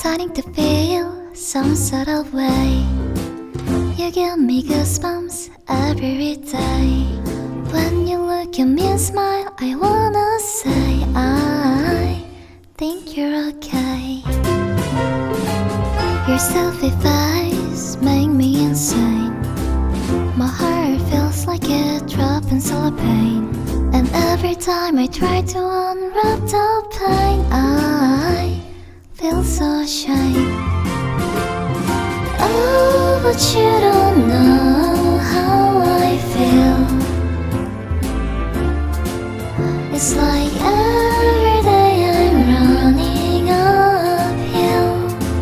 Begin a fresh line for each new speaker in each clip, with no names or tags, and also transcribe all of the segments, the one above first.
starting to feel some sort of way. You give me goosebumps every day. When you look at me and smile, I wanna say I think you're okay. Your selfie face make me insane. My heart feels like it dropped in cellophane. And every time I try to unwrap the pain, I feel so ashamed. Oh, but you don't know how I feel. It's like every day I'm running uphill.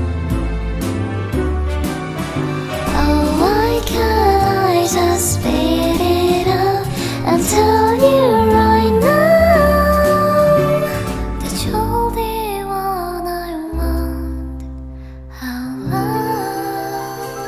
Oh, why can't I just speed it up and tell you right now that you're the one I want out loud?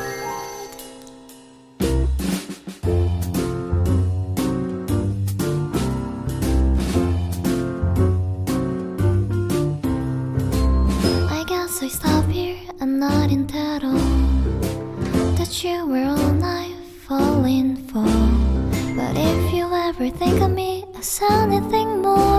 I guess I stop here and not in that all that you were all I've fallen for. But if you ever think of me as anything more,